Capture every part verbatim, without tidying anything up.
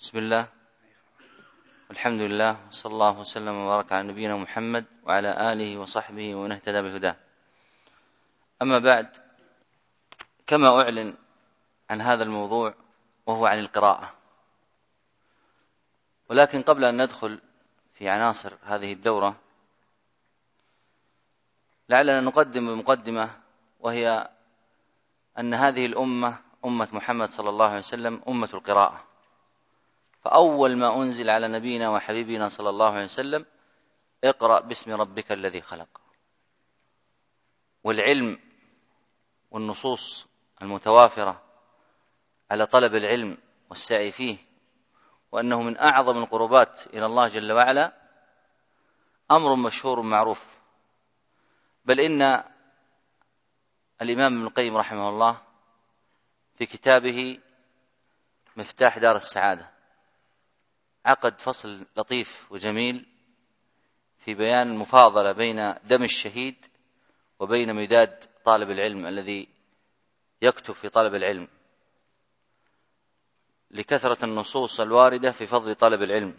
بسم الله، الحمد لله، صلى الله وسلم وبارك على نبينا محمد وعلى آله وصحبه ومن اهتدى بهداه. أما بعد، كما أعلن عن هذا الموضوع وهو عن القراءة، ولكن قبل أن ندخل في عناصر هذه الدورة لعلنا نقدم بمقدمة، وهي أن هذه الأمة أمة محمد صلى الله عليه وسلم أمة القراءة. فأول ما أنزل على نبينا وحبيبنا صلى الله عليه وسلم: اقرأ باسم ربك الذي خلق. والعلم والنصوص المتوافرة على طلب العلم والسعي فيه، وأنه من أعظم القربات إلى الله جل وعلا، أمر مشهور معروف. بل إن الإمام ابن القيم رحمه الله في كتابه مفتاح دار السعادة عقد فصل لطيف وجميل في بيان المفاضلة بين دم الشهيد وبين مداد طالب العلم الذي يكتب في طلب العلم، لكثرة النصوص الواردة في فضل طلب العلم.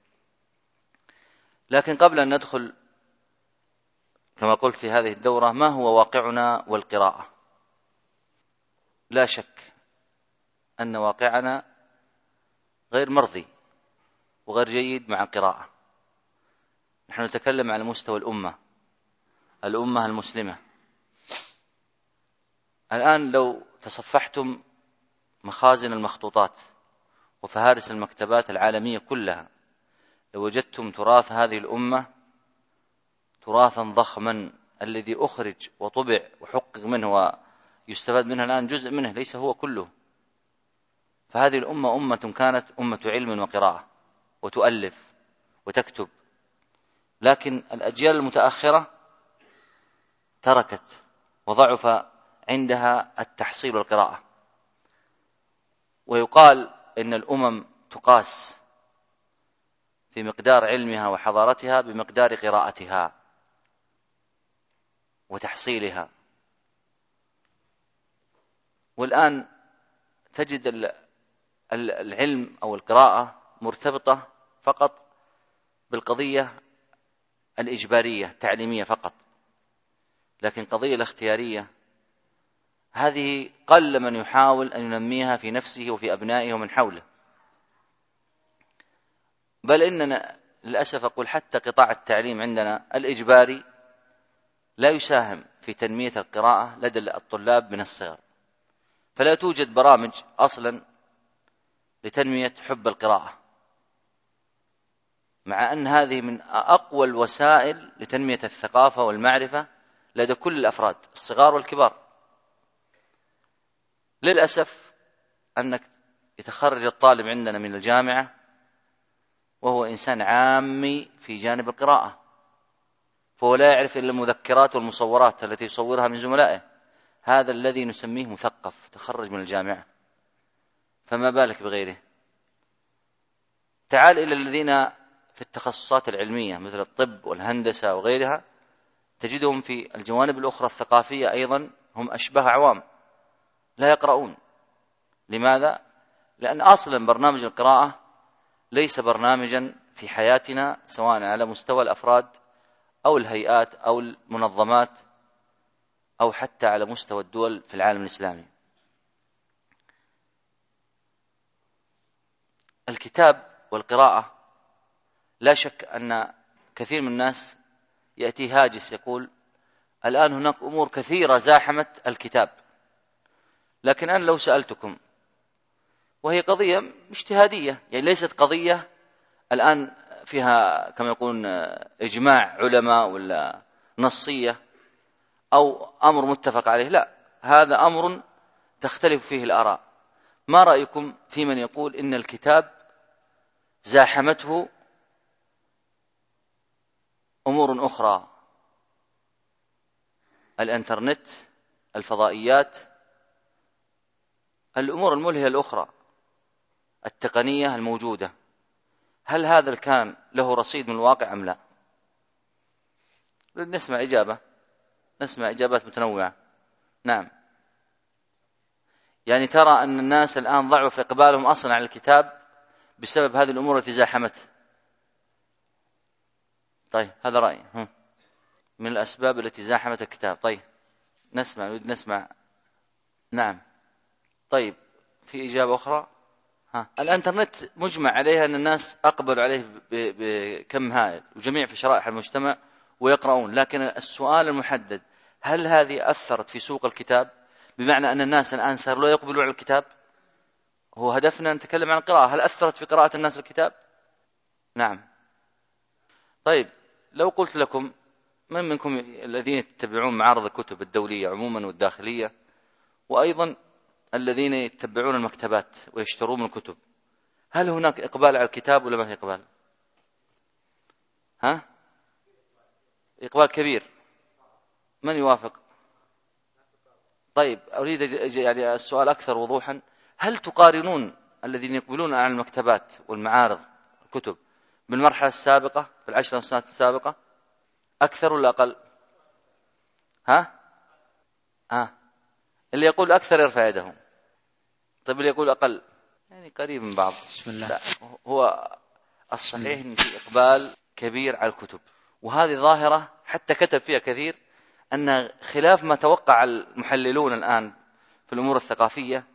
لكن قبل أن ندخل كما قلت في هذه الدورة، ما هو واقعنا والقراءة؟ لا شك أن واقعنا غير مرضي وغير جيد مع القراءة. نحن نتكلم على مستوى الأمة الأمة المسلمة. الآن لو تصفحتم مخازن المخطوطات وفهارس المكتبات العالمية كلها، لوجدتم تراث هذه الأمة تراثا ضخما، الذي أخرج وطبع وحقق منه ويستفاد منه الآن جزء منه، ليس هو كله. فهذه الأمة أمة كانت أمة علم وقراءة وتؤلف وتكتب، لكن الأجيال المتأخرة تركت وضعف عندها التحصيل والقراءة. ويقال إن الأمم تقاس في مقدار علمها وحضارتها بمقدار قراءتها وتحصيلها. والآن تجد العلم أو القراءة مرتبطة فقط بالقضية الإجبارية التعليمية فقط، لكن قضية الاختيارية هذه قل من يحاول أن ينميها في نفسه وفي أبنائه ومن حوله. بل إننا للأسف أقول حتى قطاع التعليم عندنا الإجباري لا يساهم في تنمية القراءة لدى الطلاب من الصغر، فلا توجد برامج أصلا لتنمية حب القراءة، مع أن هذه من أقوى الوسائل لتنمية الثقافة والمعرفة لدى كل الأفراد الصغار والكبار. للأسف أنك يتخرج الطالب عندنا من الجامعة وهو إنسان عامي في جانب القراءة، فهو لا يعرف إلا المذكرات والمصورات التي يصورها من زملائه. هذا الذي نسميه مثقف تخرج من الجامعة، فما بالك بغيره. تعال إلى الذين في التخصصات العلمية مثل الطب والهندسة وغيرها، تجدهم في الجوانب الأخرى الثقافية أيضا هم أشبه عوام لا يقرؤون. لماذا؟ لأن أصلا برنامج القراءة ليس برنامجا في حياتنا، سواء على مستوى الأفراد أو الهيئات أو المنظمات أو حتى على مستوى الدول في العالم الإسلامي. الكتاب والقراءة لا شك أن كثير من الناس يأتي هاجس يقول الآن هناك أمور كثيرة زاحمت الكتاب. لكن أنا لو سألتكم، وهي قضية اجتهادية، يعني ليست قضية الآن فيها كما يقولون إجماع علماء ولا نصية أو أمر متفق عليه، لا، هذا أمر تختلف فيه الآراء. ما رأيكم في من يقول إن الكتاب زاحمته أمور أخرى، الإنترنت، الفضائيات، الأمور الملهية الأخرى التقنية الموجودة؟ هل هذا الكلام له رصيد من الواقع أم لا؟ نسمع إجابة نسمع إجابات متنوعة. نعم، يعني ترى أن الناس الآن ضعوا في إقبالهم أصلا على الكتاب بسبب هذه الأمور التي زاحمته. طيب هذا رأيي من الأسباب التي زاحمت الكتاب. طيب نسمع نريد نسمع. نعم. طيب في إجابة أخرى؟ ها. الإنترنت مجمع عليها أن الناس أقبلوا عليه بكم هائل وجميع في شرائح المجتمع ويقرؤون، لكن السؤال المحدد هل هذه أثرت في سوق الكتاب؟ بمعنى أن الناس الآن صاروا لا يقبلوا على الكتاب. هو هدفنا نتكلم عن القراءة، هل أثرت في قراءة الناس الكتاب؟ نعم. طيب لو قلت لكم من منكم الذين يتبعون معارض الكتب الدولية عموما والداخلية، وأيضا الذين يتبعون المكتبات ويشترون من الكتب، هل هناك إقبال على الكتاب ولا ما في إقبال؟ ها؟ إقبال كبير. من يوافق؟ طيب أريد يعني السؤال أكثر وضوحا، هل تقارنون الذين يقبلون على المكتبات والمعارض الكتب بالمرحلة السابقة في العشر سنوات السابقة أكثر ولا أقل؟ ها؟ ها؟ اللي يقول أكثر يرفع يده. طيب اللي يقول أقل يعني قريب من بعض. بسم الله. لا هو الصحيح أن في إقبال كبير على الكتب، وهذه ظاهرة حتى كتب فيها كثير أن خلاف ما توقع المحللون الآن في الأمور الثقافية،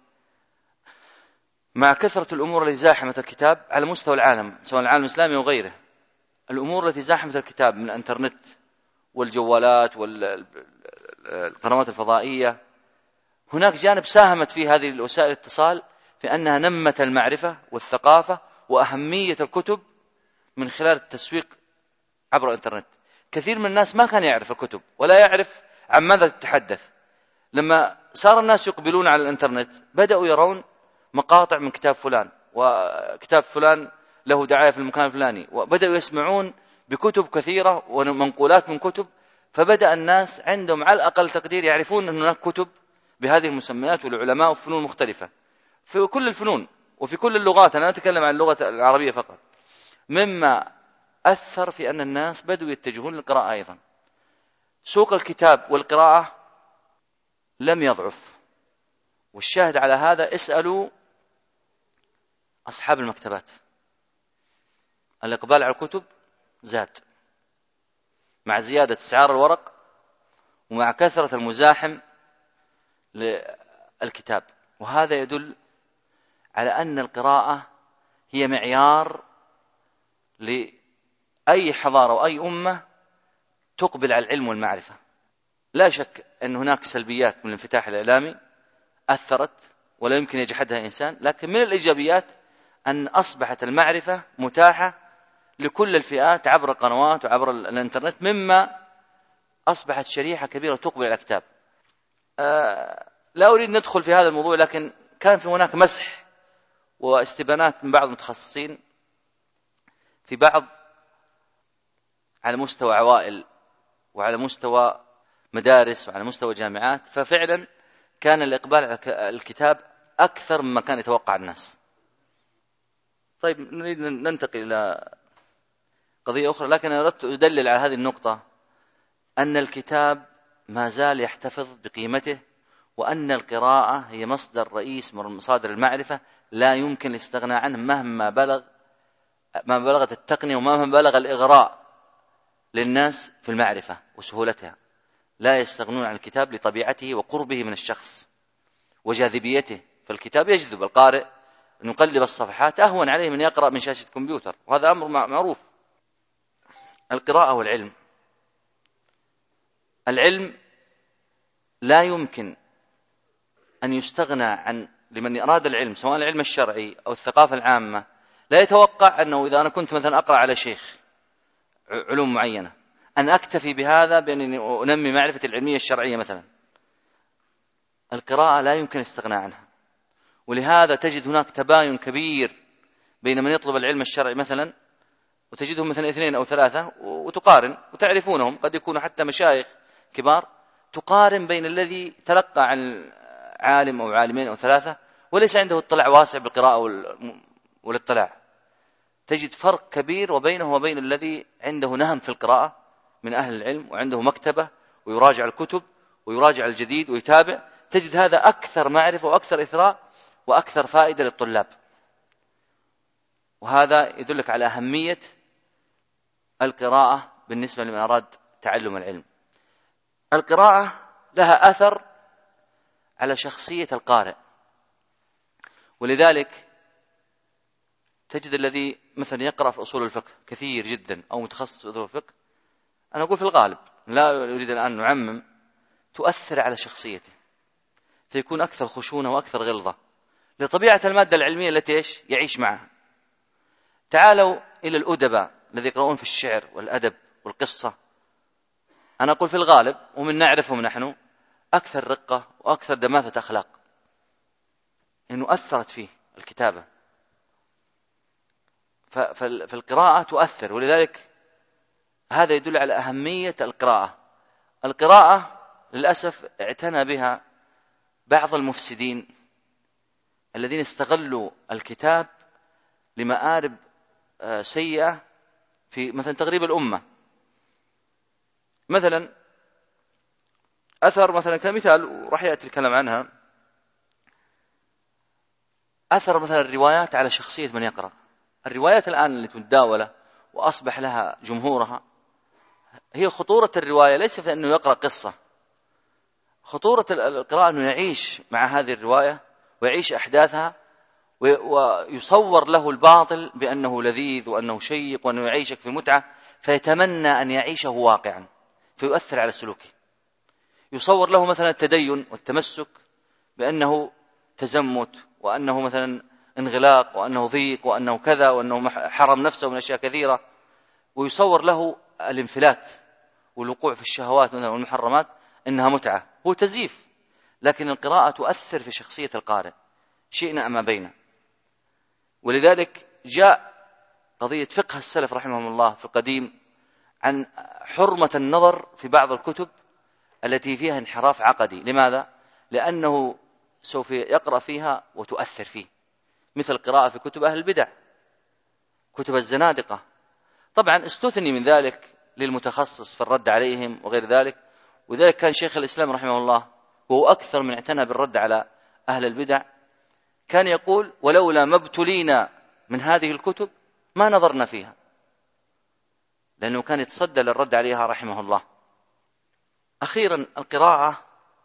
مع كثرة الأمور التي زاحمت الكتاب على مستوى العالم سواء العالم الإسلامي وغيره، الأمور التي زاحمت الكتاب من الإنترنت والجوالات والقنوات الفضائية، هناك جانب ساهمت فيه هذه الوسائل الاتصال في أنها نمت المعرفة والثقافة وأهمية الكتب من خلال التسويق عبر الإنترنت. كثير من الناس ما كان يعرف الكتب ولا يعرف عن ماذا تتحدث. لما صار الناس يقبلون على الإنترنت بدأوا يرون مقاطع من كتاب فلان وكتاب فلان له دعاية في المكان الفلاني، وبدأوا يسمعون بكتب كثيرة ومنقولات من كتب، فبدأ الناس عندهم على الأقل تقدير يعرفون أن هناك كتب بهذه المسميات والعلماء وفنون مختلفة في كل الفنون وفي كل اللغات. أنا أتكلم عن اللغة العربية فقط، مما أثر في أن الناس بدأوا يتجهون للقراءة أيضا. سوق الكتاب والقراءة لم يضعف، والشاهد على هذا اسألوا أصحاب المكتبات، الإقبال على الكتب زاد مع زيادة أسعار الورق ومع كثرة المزاحم للكتاب، وهذا يدل على أن القراءة هي معيار لأي حضارة وأي أمة تقبل على العلم والمعرفة. لا شك أن هناك سلبيات من الانفتاح الإعلامي أثرت ولا يمكن يجحدها إنسان، لكن من الإيجابيات أن أصبحت المعرفة متاحة لكل الفئات عبر القنوات وعبر الانترنت، مما أصبحت شريحة كبيرة تقبل على الكتاب. أه لا أريد ندخل في هذا الموضوع، لكن كان في هناك مسح واستبانات من بعض المتخصصين في بعض على مستوى عوائل وعلى مستوى مدارس وعلى مستوى جامعات، ففعلا كان الإقبال على الكتاب أكثر مما كان يتوقع الناس. طيب نريد ننتقل إلى قضية أخرى، لكن أردت أدلل على هذه النقطة أن الكتاب ما زال يحتفظ بقيمته، وأن القراءة هي مصدر رئيس من مصادر المعرفة لا يمكن الاستغناء عنه مهما بلغ ما بلغت التقنية ومهما بلغ الإغراء للناس في المعرفة وسهولتها. لا يستغنون عن الكتاب لطبيعته وقربه من الشخص وجاذبيته، فالكتاب يجذب القارئ، أن يقلب الصفحات أهون عليه من يقرأ من شاشة كمبيوتر، وهذا أمر معروف. القراءة والعلم، العلم لا يمكن أن يستغنى عن لمن أراد العلم سواء العلم الشرعي أو الثقافة العامة. لا يتوقع أنه إذا أنا كنت مثلا أقرأ على شيخ علوم معينة أن أكتفي بهذا بأنني أنمي معرفة العلمية الشرعية مثلا. القراءة لا يمكن الاستغناء عنها، ولهذا تجد هناك تباين كبير بين من يطلب العلم الشرعي مثلا وتجدهم مثلا اثنين أو ثلاثة وتقارن وتعرفونهم، قد يكونوا حتى مشايخ كبار، تقارن بين الذي تلقى عن عالم أو عالمين أو ثلاثة وليس عنده اطلاع واسع بالقراءة والاطلاع، تجد فرق كبير وبينه وبين الذي عنده نهم في القراءة من أهل العلم وعنده مكتبة ويراجع الكتب ويراجع الجديد ويتابع. تجد هذا أكثر معرفة وأكثر إثراء وأكثر فائدة للطلاب. وهذا يدلك على أهمية القراءة بالنسبة لمن أراد تعلم العلم. القراءة لها أثر على شخصية القارئ، ولذلك تجد الذي مثلا يقرأ في أصول الفقه كثير جدا أو متخصص في أصول الفقه، أنا أقول في الغالب لا أريد الآن نعمم، تؤثر على شخصيته فيكون أكثر خشونة وأكثر غلظة لطبيعة المادة العلمية التي إيش يعيش معها. تعالوا إلى الأدباء الذي يقرؤون في الشعر والأدب والقصة، أنا أقول في الغالب ومن نعرفهم نحن أكثر رقة وأكثر دماثة أخلاق، إنه أثرت فيه الكتابة. فالقراءة تؤثر، ولذلك هذا يدل على أهمية القراءة. القراءة للأسف اعتنى بها بعض المفسدين الذين استغلوا الكتاب لمآرب سيئة في مثلا تغريب الأمة. مثلا أثر مثلا كمثال وراح يأتي الكلام عنها، أثر مثلا الروايات على شخصية من يقرأ. الروايات الآن اللي تتداول وأصبح لها جمهورها، هي خطورة الرواية ليس في أنه يقرأ قصة، خطورة القراءة أنه يعيش مع هذه الرواية ويعيش أحداثها ويصور له الباطل بأنه لذيذ وأنه شيق وأنه يعيشك في متعة، فيتمنى أن يعيشه واقعا فيؤثر على سلوكه. يصور له مثلا التدين والتمسك بأنه تزمت وأنه مثلا انغلاق وأنه ضيق وأنه كذا وأنه حرم نفسه من أشياء كثيرة، ويصور له الانفلات والوقوع في الشهوات مثلا والمحرمات إنها متعة، هو تزييف. لكن القراءة تؤثر في شخصية القارئ شئنا أما بينا. ولذلك جاء قضية فقه السلف رحمهم الله في القديم عن حرمة النظر في بعض الكتب التي فيها انحراف عقدي. لماذا؟ لأنه سوف يقرأ فيها وتؤثر فيه، مثل القراءة في كتب أهل البدع، كتب الزنادقة. طبعا استثني من ذلك للمتخصص في الرد عليهم وغير ذلك. وذلك كان شيخ الإسلام رحمه الله وهو أكثر من اعتنى بالرد على أهل البدع، كان يقول ولولا ما ابتلينا من هذه الكتب ما نظرنا فيها، لأنه كان يتصدى للرد عليها رحمه الله. أخيرا القراءة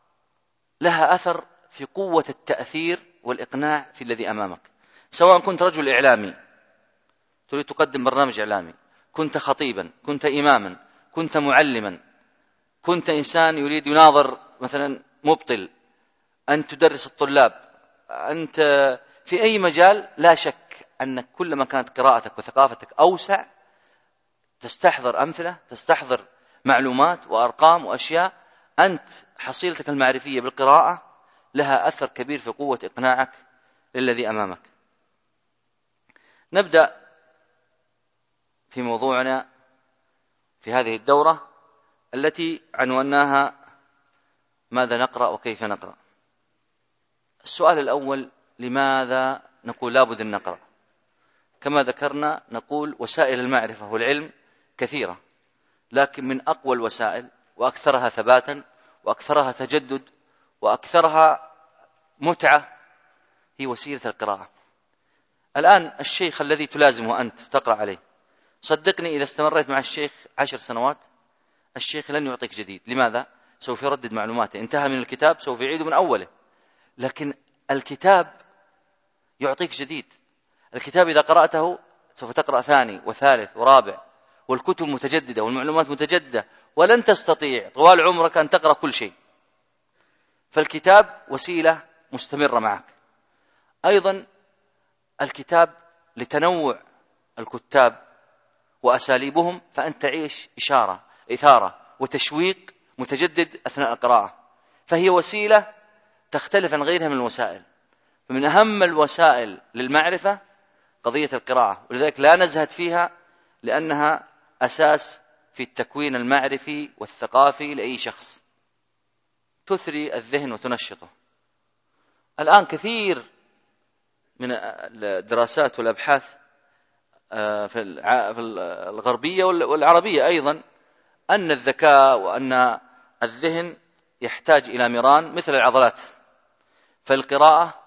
لها أثر في قوة التأثير والإقناع في الذي أمامك، سواء كنت رجل إعلامي تريد تقدم برنامج إعلامي، كنت خطيبا، كنت إماما، كنت معلما، كنت إنسان يريد يناظر مثلا مبطل، أن تدرس الطلاب، أنت في أي مجال، لا شك أنك كلما كانت قراءتك وثقافتك أوسع تستحضر أمثلة، تستحضر معلومات وأرقام وأشياء، أنت حصيلتك المعرفية بالقراءة لها أثر كبير في قوة إقناعك للذي أمامك. نبدأ في موضوعنا في هذه الدورة التي عنوناها ماذا نقرأ وكيف نقرأ. السؤال الأول: لماذا نقول لابد أن نقرأ؟ كما ذكرنا نقول وسائل المعرفة والعلم كثيرة، لكن من أقوى الوسائل وأكثرها ثباتا وأكثرها تجدد وأكثرها متعة هي وسيلة القراءة. الآن الشيخ الذي تلازمه أنت تقرأ عليه، صدقني إذا استمريت مع الشيخ عشر سنوات الشيخ لن يعطيك جديد. لماذا؟ سوف يردد معلوماته، انتهى من الكتاب سوف يعيده من أوله. لكن الكتاب يعطيك جديد. الكتاب إذا قرأته سوف تقرأ ثاني وثالث ورابع، والكتب متجددة والمعلومات متجددة، ولن تستطيع طوال عمرك أن تقرأ كل شيء. فالكتاب وسيلة مستمرة معك. أيضا الكتاب لتنوع الكتاب وأساليبهم، فأنت تعيش إشارة إثارة وتشويق متجدد أثناء القراءة، فهي وسيلة تختلف عن غيرها من الوسائل. فمن أهم الوسائل للمعرفة قضية القراءة، ولذلك لا نزهد فيها لأنها أساس في التكوين المعرفي والثقافي لأي شخص، تثري الذهن وتنشطه. الآن كثير من الدراسات والأبحاث في الغربية والعربية أيضا أن الذكاء وأن الذهن يحتاج إلى مران مثل العضلات، فالقراءة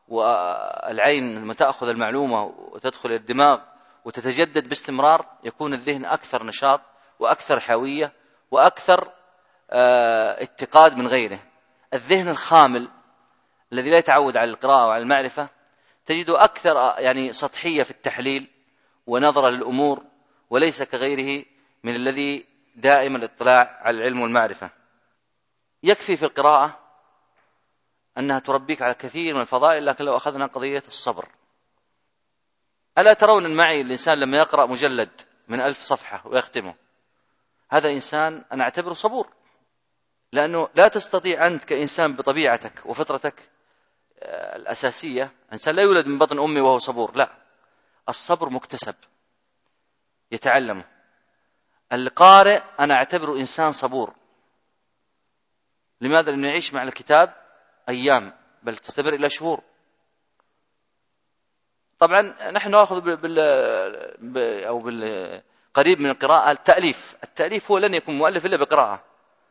والعين لما تأخذ المعلومة وتدخل الدماغ وتتجدد باستمرار يكون الذهن أكثر نشاط وأكثر حيوية وأكثر اتقاد من غيره. الذهن الخامل الذي لا يتعود على القراءة وعلى المعرفة تجده أكثر يعني سطحية في التحليل ونظرة للأمور، وليس كغيره من الذي دائما الاطلاع على العلم والمعرفة. يكفي في القراءة أنها تربيك على كثير من الفضائل، لكن لو أخذنا قضية الصبر، ألا ترون أن معي الإنسان لما يقرأ مجلد من ألف صفحة ويختمه، هذا إنسان أنا أعتبره صبور، لأنه لا تستطيع أنت كإنسان بطبيعتك وفطرتك الأساسية، إنسان لا يولد من بطن أمي وهو صبور، لا، الصبر مكتسب يتعلمه. القارئ أنا أعتبره إنسان صبور. لماذا؟ لأنه يعيش مع الكتاب أيام بل تستمر إلى شهور. طبعا نحن نأخذ بال... أو بالقريب من القراءة التأليف. التأليف هو لن يكون مؤلف إلا بقراءة.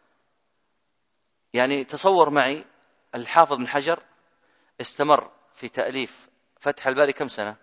يعني تصور معي الحافظ بن حجر استمر في تأليف فتح الباري كم سنة؟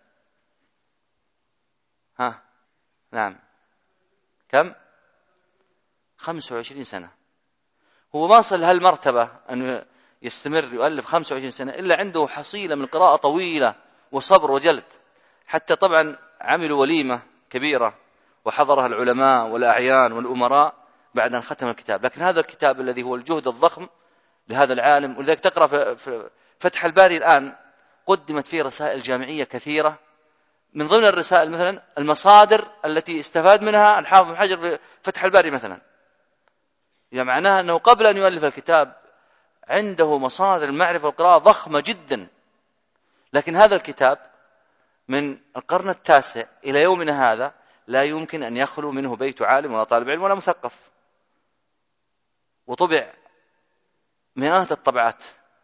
ها نعم كم؟ خمسة وعشرين سنة. هو ما وصل هالمرتبة أن يستمر يؤلف خمسة وعشرين سنة إلا عنده حصيلة من قراءة طويلة وصبر وجلد. حتى طبعا عملوا وليمة كبيرة وحضرها العلماء والأعيان والأمراء بعد أن ختم الكتاب. لكن هذا الكتاب الذي هو الجهد الضخم لهذا العالم، ولذلك تقرأ في فتح الباري الآن قدمت فيه رسائل جامعية كثيرة. من ضمن الرسائل مثلا المصادر التي استفاد منها الحافظ بن حجر في فتح الباري مثلا، يعني معناها أنه قبل أن يؤلف الكتاب عنده مصادر المعرفة والقراءة ضخمة جدا. لكن هذا الكتاب من القرن التاسع إلى يومنا هذا لا يمكن أن يخلو منه بيت عالم ولا طالب علم ولا مثقف، وطبع مئات الطبعات.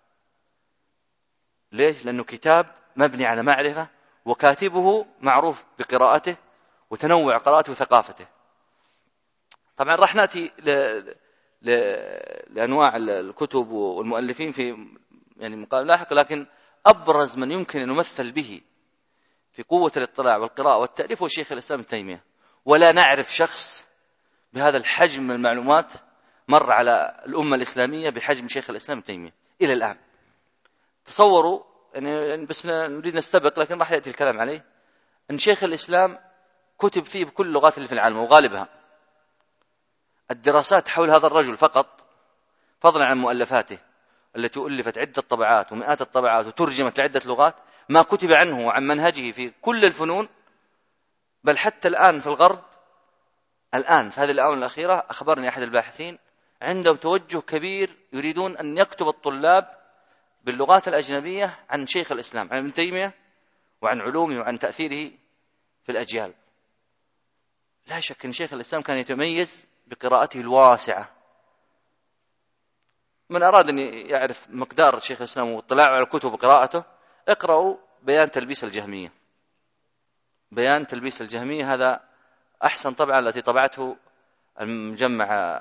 ليش؟ لأنه كتاب مبني على معرفة وكاتبه معروف بقراءته وتنوع قراءته وثقافته. طبعا راح نأتي ل... ل... لأنواع الكتب والمؤلفين في يعني مقال لاحق، لكن أبرز من يمكن أن نمثل به في قوة الاطلاع والقراءة والتأليف هو شيخ الإسلام ابن تيمية. ولا نعرف شخص بهذا الحجم من المعلومات مر على الأمة الإسلامية بحجم شيخ الإسلام ابن تيمية إلى الآن. تصوروا يعني بس نريد نستبق لكن راح يأتي الكلام عليه أن شيخ الإسلام كتب فيه بكل اللغات اللي في العالم وغالبها. الدراسات حول هذا الرجل فقط فضلا عن مؤلفاته التي ألفت عدة طبعات ومئات الطبعات وترجمت لعدة لغات، ما كتب عنه وعن منهجه في كل الفنون، بل حتى الآن في الغرب الآن في هذه الآونة الأخيرة أخبرني أحد الباحثين عندهم توجه كبير يريدون أن يكتب الطلاب باللغات الأجنبية عن شيخ الإسلام عن ابن تيمية وعن علومه وعن تأثيره في الأجيال. لا شك أن شيخ الإسلام كان يتميز بقراءته الواسعة. من أراد أن يعرف مقدار شيخ الإسلام واطلاعه على الكتب وقراءته اقرأوا بيان تلبيس الجهمية. بيان تلبيس الجهمية هذا أحسن طبعا التي طبعته المجمع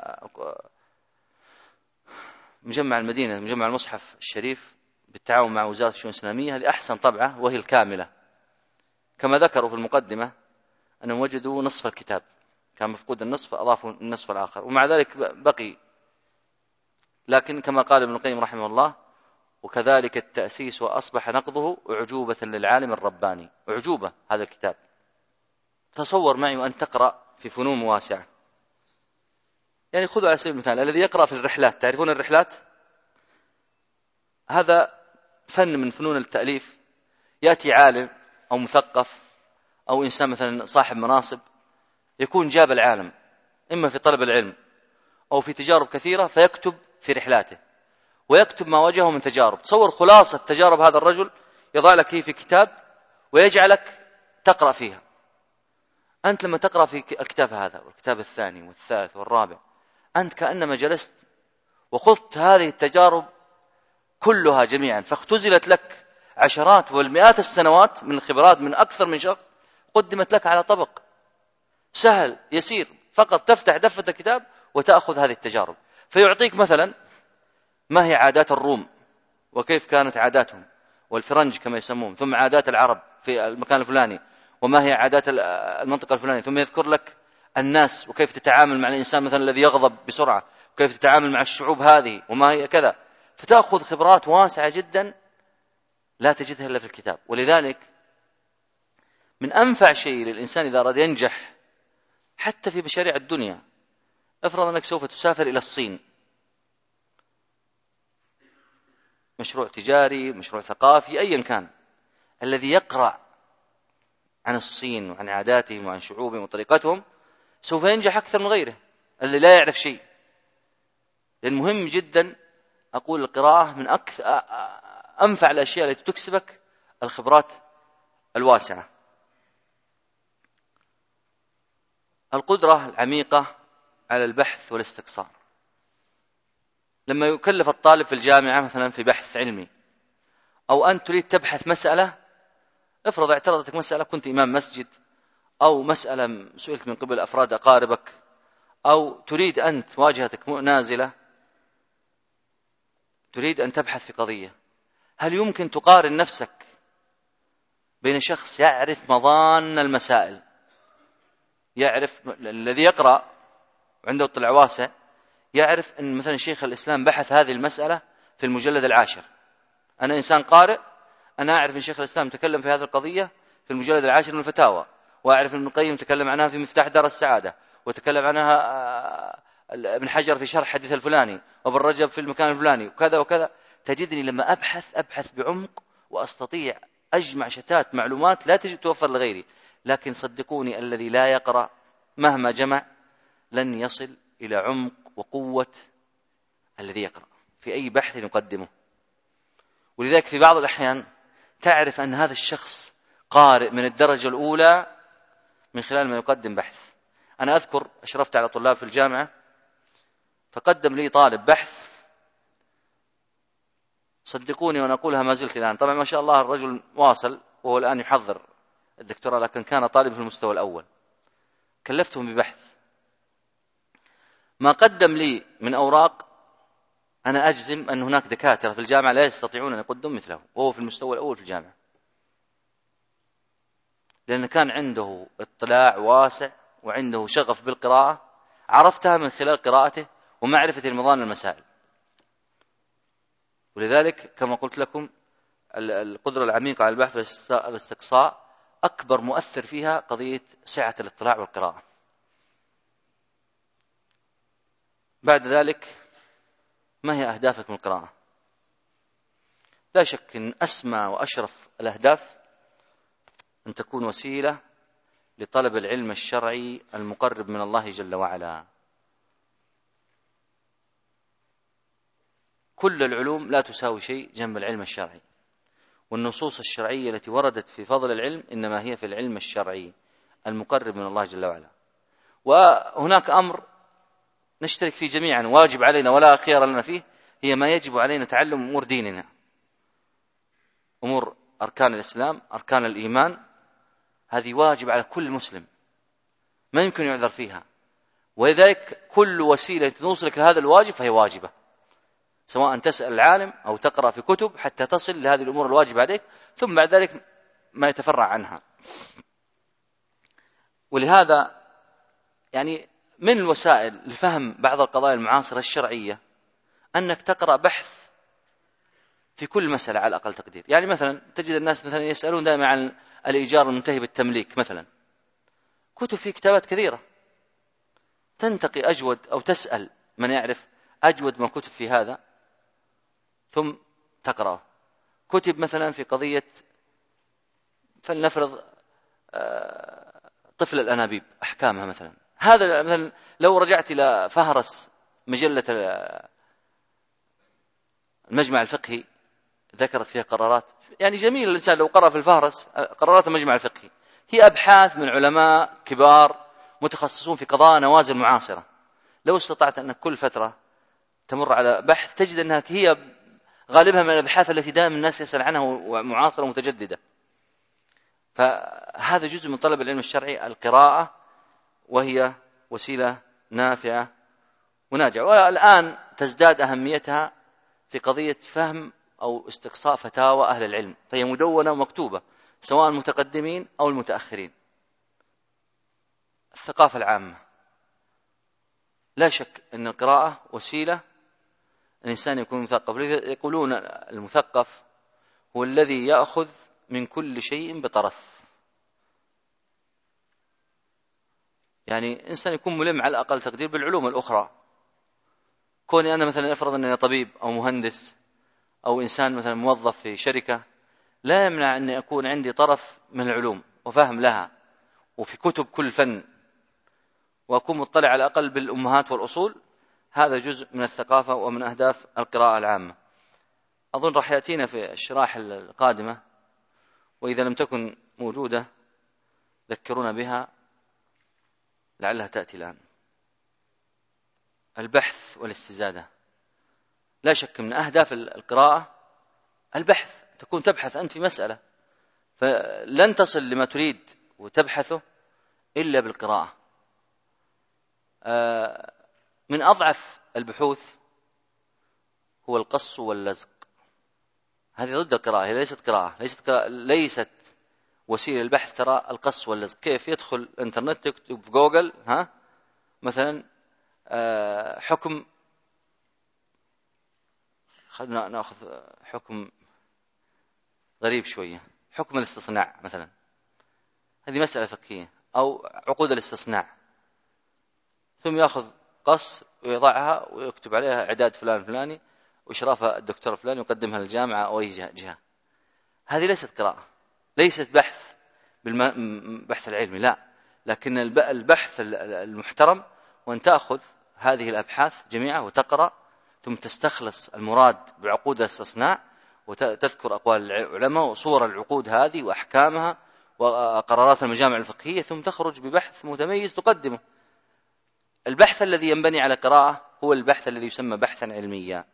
مجمع المدينة مجمع المصحف الشريف بالتعاون مع وزارة الشؤون الإسلامية. هذه أحسن طبعة وهي الكاملة. كما ذكروا في المقدمة أنهم وجدوا نصف الكتاب كان مفقود النصف أضافوا النصف الآخر، ومع ذلك بقي. لكن كما قال ابن القيم رحمه الله وكذلك التأسيس وأصبح نقضه أعجوبة للعالم الرباني. أعجوبة هذا الكتاب. تصور معي وأن تقرأ في فنون واسعة. يعني خذوا على سبيل المثال الذي يقرأ في الرحلات، تعرفون الرحلات؟ هذا فن من فنون التأليف. يأتي عالم أو مثقف أو إنسان مثلا صاحب مناصب يكون جاب العالم إما في طلب العلم أو في تجارب كثيرة فيكتب في رحلاته ويكتب ما واجهه من تجارب. تصور خلاصة تجارب هذا الرجل يضع لك هي في كتاب ويجعلك تقرأ فيها. أنت لما تقرأ في الكتاب هذا والكتاب الثاني والثالث والرابع أنت كأنما جلست وخذت هذه التجارب كلها جميعا، فاختزلت لك عشرات والمئات السنوات من الخبرات من أكثر من شخص قدمت لك على طبق سهل يسير، فقط تفتح دفة الكتاب وتأخذ هذه التجارب. فيعطيك مثلا ما هي عادات الروم وكيف كانت عاداتهم، والفرنج كما يسمون، ثم عادات العرب في المكان الفلاني وما هي عادات المنطقة الفلانية، ثم يذكر لك الناس وكيف تتعامل مع الإنسان مثلا الذي يغضب بسرعة، وكيف تتعامل مع الشعوب هذه وما هي كذا، فتأخذ خبرات واسعة جدا لا تجدها إلا في الكتاب. ولذلك من أنفع شيء للإنسان إذا أراد ينجح حتى في مشاريع الدنيا، افرض أنك سوف تسافر إلى الصين، مشروع تجاري، مشروع ثقافي، أيا كان، الذي يقرأ عن الصين وعن عاداتهم وعن شعوبهم وطريقتهم سوف ينجح أكثر من غيره الذي لا يعرف شيء. لأن مهم جدا، أقول القراءة من أكثر أنفع الأشياء التي تكسبك الخبرات الواسعة. القدرة العميقة على البحث والاستقصاء. لما يكلف الطالب في الجامعة مثلا في بحث علمي، أو أنت تريد تبحث مسألة، افرض اعترضتك مسألة، كنت إمام مسجد، أو مسألة سئلت من قبل أفراد أقاربك، أو تريد أنت واجهتك نازلة، تريد أن تبحث في قضية، هل يمكن تقارن نفسك بين شخص يعرف مضان المسائل، يعرف الذي يقرأ عنده اطلاع واسع، يعرف أن مثلا شيخ الإسلام بحث هذه المسألة في المجلد العاشر، أنا إنسان قارئ، أنا أعرف أن شيخ الإسلام تكلم في هذه القضية في المجلد العاشر من الفتاوى، وأعرف أن ابن القيم تكلم عنها في مفتاح دار السعادة، وتكلم عنها ابن حجر في شرح حديث الفلاني، وابن رجب في المكان الفلاني، وكذا وكذا. تجدني لما أبحث أبحث بعمق، وأستطيع أجمع شتات معلومات لا تجد توفر لغيري. لكن صدقوني الذي لا يقرأ مهما جمع لن يصل إلى عمق وقوة الذي يقرأ في أي بحث يقدمه. ولذلك في بعض الأحيان تعرف أن هذا الشخص قارئ من الدرجة الأولى من خلال ما يقدم بحث. أنا أذكر أشرفت على طلاب في الجامعة، فقدم لي طالب بحث، صدقوني وأنا أقولها ما زلت الآن، طبعا ما شاء الله الرجل واصل وهو الآن يحضر الدكتوراه، لكن كان طالب في المستوى الأول. كلفتهم ببحث، ما قدم لي من أوراق أنا أجزم أن هناك دكاترة في الجامعة لا يستطيعون أن يقدموا مثله، وهو في المستوى الأول في الجامعة، لأن كان عنده اطلاع واسع وعنده شغف بالقراءة، عرفتها من خلال قراءته ومعرفة المضان المسائل. ولذلك كما قلت لكم القدرة العميقة على البحث والاستقصاء أكبر مؤثر فيها قضية سعة الاطلاع والقراءة. بعد ذلك ما هي أهدافك من القراءة؟ لا شك أن أسمى وأشرف الأهداف أن تكون وسيلة لطلب العلم الشرعي المقرب من الله جل وعلا. كل العلوم لا تساوي شيء جنب العلم الشرعي، والنصوص الشرعية التي وردت في فضل العلم إنما هي في العلم الشرعي المقرب من الله جل وعلا. وهناك أمر نشترك فيه جميعا، واجب علينا ولا خيار لنا فيه، هي ما يجب علينا تعلم أمور ديننا، أمور أركان الإسلام، أركان الإيمان، هذه واجب على كل مسلم، ما يمكن يعذر فيها. ولذلك كل وسيلة توصلك لهذا الواجب فهي واجبة، سواء تسأل العالم أو تقرأ في كتب حتى تصل لهذه الأمور الواجبة عليك، ثم بعد ذلك ما يتفرع عنها. ولهذا يعني من الوسائل لفهم بعض القضايا المعاصرة الشرعية أنك تقرأ بحث في كل مسألة على أقل تقدير. يعني مثلا تجد الناس مثلا يسألون دائما عن الإيجار المنتهي بالتمليك مثلا، كتب في كتابات كثيرة، تنتقي أجود أو تسأل من يعرف أجود ما كتب في هذا ثم تقرأه. كتب مثلا في قضية فلنفرض طفل الأنابيب أحكامها مثلا، هذا مثلا لو رجعت إلى فهرس مجلة المجمع الفقهي ذكرت فيها قرارات، يعني جميل الإنسان لو قرأ في الفهرس قرارات المجمع الفقهي، هي أبحاث من علماء كبار متخصصون في قضايا نوازل معاصرة. لو استطعت أن كل فترة تمر على بحث تجد أنها هي غالبها من الأبحاث التي دائما الناس يسأل عنها ومعاصرة ومتجددة. فهذا جزء من طلب العلم الشرعي، القراءة، وهي وسيلة نافعة وناجعة، والآن تزداد أهميتها في قضية فهم أو استقصاء فتاوى أهل العلم، فهي مدونة ومكتوبة سواء المتقدمين أو المتأخرين. الثقافة العامة، لا شك أن القراءة وسيلة الإنسان يكون مثقف. يقولون المثقف هو الذي يأخذ من كل شيء بطرف، يعني إنسان يكون ملم على أقل تقدير بالعلوم الأخرى. كوني أنا مثلا أفرض أنني طبيب أو مهندس أو إنسان مثلا موظف في شركة، لا يمنع أن يكون عندي طرف من العلوم وفهم لها وفي كتب كل فن، وأكون مطلع على الأقل بالأمهات والأصول. هذا جزء من الثقافة ومن أهداف القراءة العامة. أظن راح يأتينا في الشرائح القادمة، وإذا لم تكن موجودة ذكرونا بها لعلها تأتي الآن. البحث والاستزادة، لا شك من أهداف القراءة البحث. تكون تبحث أنت في مسألة، فلن تصل لما تريد وتبحثه إلا بالقراءة. من أضعف البحوث هو القص واللزق. هذه ضد القراءة، هي ليست قراءة، ليست قراءة، ليست وسيلة البحث. ترى القص واللزق كيف؟ يدخل الانترنت تكتب في جوجل ها مثلا حكم، خلينا نأخذ حكم غريب شوية، حكم الاستصناع مثلا، هذه مسألة فقهية، أو عقود الاستصناع، ثم يأخذ قص ويضعها ويكتب عليها إعداد فلان فلاني وإشراف الدكتور فلان ويقدمها للجامعة أو أي جهة. هذه ليست قراءة، ليست بحث بالبحث العلمي، لا، لكن البحث المحترم وأن تأخذ هذه الأبحاث جميعها وتقرأ، ثم تستخلص المراد بعقود الاستصناع وتذكر أقوال العلماء وصور العقود هذه وأحكامها وقرارات المجامع الفقهية، ثم تخرج ببحث متميز تقدمه. البحث الذي ينبني على قراءة هو البحث الذي يسمى بحثا علميا.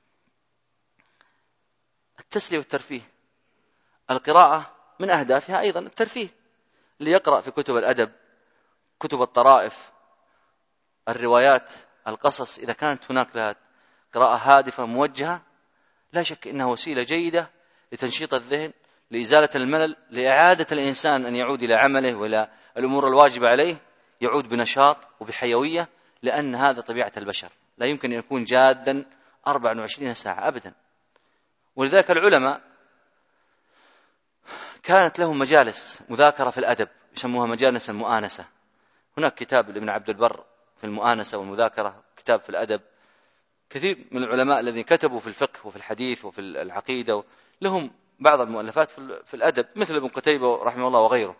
التسلية والترفيه، القراءة من أهدافها أيضا الترفيه. اللي يقرأ في كتب الأدب، كتب الطرائف، الروايات، القصص، إذا كانت هناك لها قراءة هادفة موجهة، لا شك إنها وسيلة جيدة لتنشيط الذهن، لإزالة الملل، لإعادة الإنسان أن يعود إلى عمله وإلى الأمور الواجبة عليه، يعود بنشاط وبحيوية، لأن هذا طبيعة البشر، لا يمكن أن يكون جادا أربعة وعشرين ساعة أبدا. ولذلك العلماء كانت لهم مجالس مذاكرة في الأدب يسموها مجالس المؤانسة. هناك كتاب لابن عبد البر في المؤانسة والمذاكرة، كتاب في الأدب. كثير من العلماء الذين كتبوا في الفقه وفي الحديث وفي العقيدة لهم بعض المؤلفات في الأدب، مثل ابن قتيبة رحمه الله وغيره.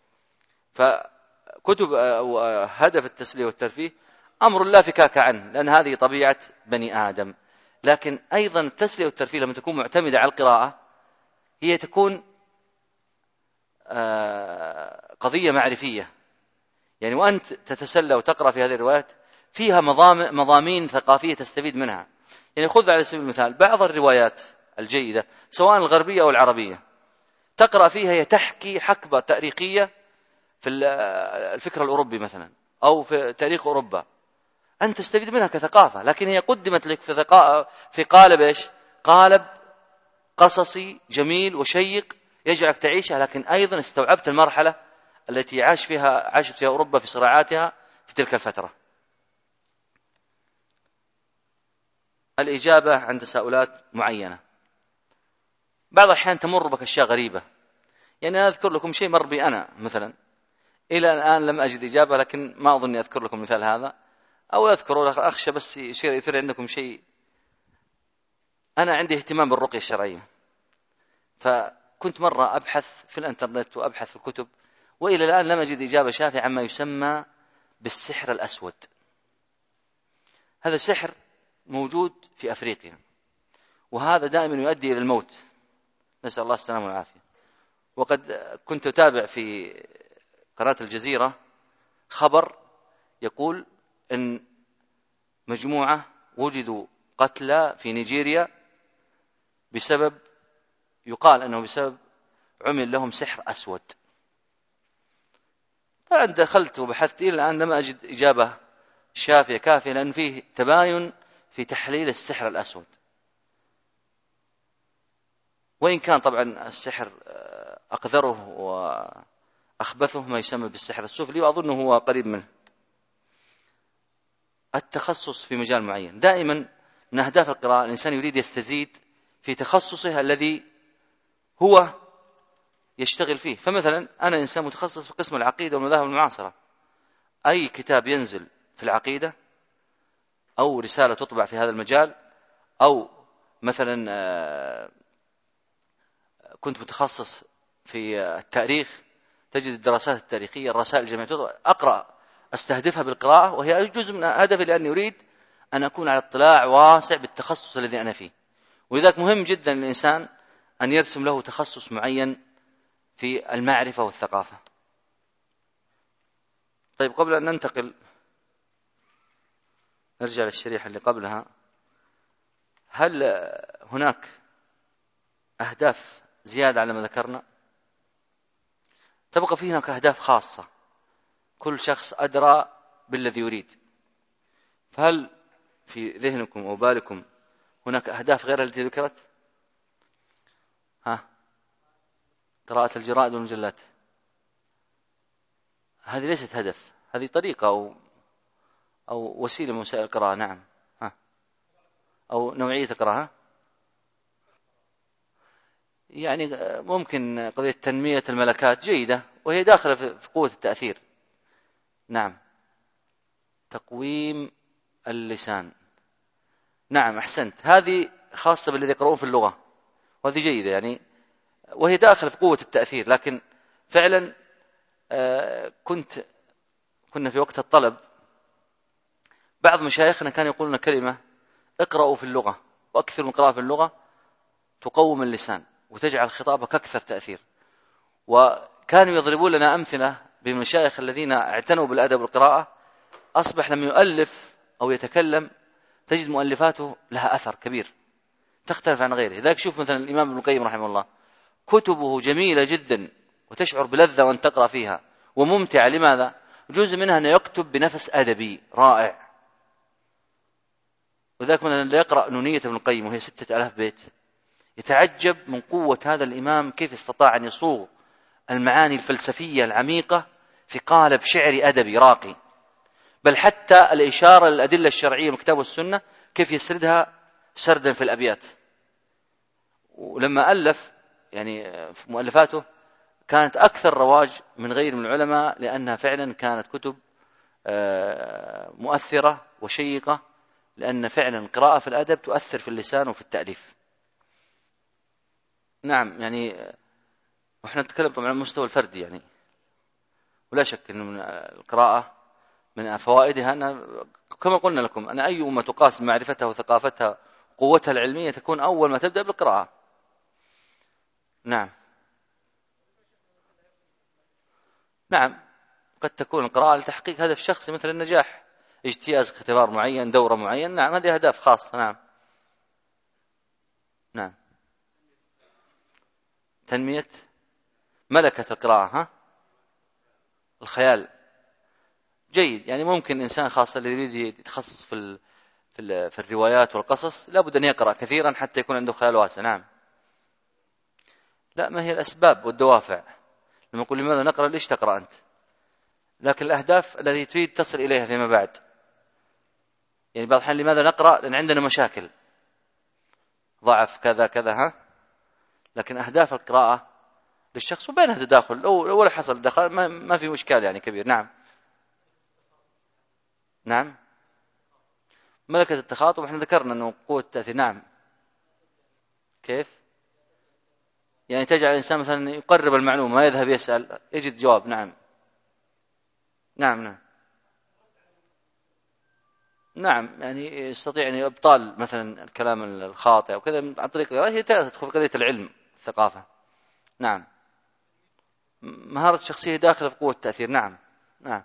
فكتب هدف التسلية والترفيه أمر لا فكاك عنه، لأن هذه طبيعة بني آدم. لكن أيضا التسلية والترفيه لما تكون معتمدة على القراءة هي تكون قضية معرفية، يعني وأنت تتسلى وتقرأ في هذه الروايات فيها مضامين ثقافية تستفيد منها. يعني خذ على سبيل المثال بعض الروايات الجيدة سواء الغربية أو العربية، تقرأ فيها هي تحكي حقبة تاريخية في الفكر الأوروبي مثلا أو في تاريخ أوروبا، أنت تستفيد منها كثقافة، لكن هي قدمت لك في ثقافة في قالب إيش؟ قالب قصصي جميل وشيق يجعلك تعيشها، لكن أيضا استوعبت المرحلة التي عاش فيها عاشت فيها أوروبا في صراعاتها في تلك الفترة. الإجابة عن تساؤلات معينة، بعض الأحيان تمر بك أشياء غريبة. يعني أنا أذكر لكم شيء مر بي أنا مثلا، إلى الآن لم أجد إجابة، لكن ما أظني أذكر لكم مثال هذا، أو أذكر أخشى بس يصير يثير عندكم شيء. أنا عندي اهتمام بالرقية الشرعية، فكنت مرة أبحث في الإنترنت وأبحث في الكتب، وإلى الآن لم أجد إجابة شافية عما يسمى بالسحر الأسود. هذا سحر موجود في أفريقيا، وهذا دائما يؤدي إلى الموت، نسأل الله السلامة والعافية. وقد كنت أتابع في قناة الجزيرة خبر يقول أن مجموعة وجدوا قتلى في نيجيريا بسبب، يقال أنه بسبب عمل لهم سحر أسود. طبعا دخلت وبحثت، إلى الآن لم أجد إجابة شافية كافية، لأن فيه تباين في تحليل السحر الأسود. وإن كان طبعا السحر أقذره وأخبثه ما يسمى بالسحر السفلي، وأظنه هو قريب منه. التخصص في مجال معين دائما من أهداف القراءة، الإنسان يريد يستزيد في تخصصه الذي هو يشتغل فيه. فمثلا أنا إنسان متخصص في قسم العقيدة والمذاهب المعاصرة، أي كتاب ينزل في العقيدة أو رسالة تطبع في هذا المجال، أو مثلا كنت متخصص في التاريخ، تجد الدراسات التاريخية، الرسائل الجامعية أقرأ، أستهدفها بالقراءة، وهي جزء من هدفي، لأني أريد أن أكون على اطلاع واسع بالتخصص الذي أنا فيه. ولذلك مهم جدا للإنسان أن يرسم له تخصص معين في المعرفة والثقافة. طيب، قبل أن ننتقل نرجع للشريحة اللي قبلها. هل هناك أهداف زيادة على ما ذكرنا؟ تبقى فيه هناك أهداف خاصة، كل شخص أدرى بالذي يريد. فهل في ذهنكم أو بالكم هناك أهداف غير التي ذكرت؟ ها، قراءة الجرائد والمجلات، هذه ليست هدف، هذه طريقة أو أو وسيلة من وسائل القراءة. نعم. ها، أو نوعية القراءة، يعني ممكن قضية تنمية الملكات جيدة، وهي داخلة في قوة التأثير. نعم. تقويم اللسان، نعم أحسنت، هذه خاصة بالذي يقرؤون في اللغة، وهذه جيدة يعني، وهي داخل في قوة التأثير. لكن فعلا كنت كنا في وقت الطلب بعض مشايخنا كانوا يقولون كلمة: اقرأوا في اللغة، وأكثر من قراءة في اللغة تقوم اللسان وتجعل خطابك أكثر تأثير. وكانوا يضربون لنا أمثلة بالمشايخ الذين اعتنوا بالأدب والقراءة، أصبح لما يؤلف أو يتكلم تجد مؤلفاته لها أثر كبير تختلف عن غيره. لذلك شوف مثلا الإمام ابن القيم رحمه الله، كتبه جميلة جدا وتشعر بلذة وأن تقرأ فيها، وممتعة. لماذا؟ جزء منها أنه يكتب بنفس أدبي رائع. وذلك مثلا اللي يقرأ نونية ابن القيم وهي ستة آلاف بيت يتعجب من قوة هذا الإمام، كيف استطاع أن يصوغ المعاني الفلسفية العميقة في قالب شعري أدبي راقي. بل حتى الإشارة للأدلة الشرعية من الكتاب والسنة كيف يسردها سردا في الأبيات. ولما ألف يعني في مؤلفاته كانت أكثر رواج من غير من العلماء، لأنها فعلا كانت كتب مؤثرة وشيقة، لأن فعلا القراءة في الأدب تؤثر في اللسان وفي التأليف. نعم، يعني وإحنا نتكلم طبعا عن المستوى الفردي يعني، ولا شك أن من القراءة من فوائدها أن كما قلنا لكم أن أي أمة تقاس معرفتها وثقافتها وقوتها العلمية تكون أول ما تبدأ بالقراءة. نعم نعم، قد تكون القراءة لتحقيق هدف شخصي مثل النجاح، اجتياز اختبار معين، دورة معين. نعم، هذه أهداف خاصة. نعم نعم، تنمية ملكة القراءة، ها، الخيال جيد. يعني ممكن إنسان خاصة اللي يريد يتخصص في ال في, ال في الروايات والقصص لابد أن يقرأ كثيرا حتى يكون عنده خيال واسع. نعم. لا، ما هي الأسباب والدوافع؟ لما نقول لماذا نقرأ، ليش تقرأ أنت؟ لكن الأهداف التي تريد تصل إليها فيما بعد، يعني بعض الحين لماذا نقرأ؟ لأن عندنا مشاكل، ضعف كذا كذا، ها. لكن أهداف القراءة للشخص وبينها تداخل، لو ولا حصل تداخل ما, ما في مشكلة يعني كبير. نعم نعم، ملكة التخاطب احنا ذكرنا أنه قوة التأثير. نعم، كيف؟ يعني تجعل الإنسان مثلا يقرب المعلومة، ما يذهب يسأل يجد جواب. نعم نعم نعم نعم، يعني يستطيع أن يبطال مثلا الكلام الخاطئ وكذا عن طريق القراءة، هي تدخل في قضية العلم الثقافة. نعم، مهارة الشخصية داخلة في قوة التأثير. نعم نعم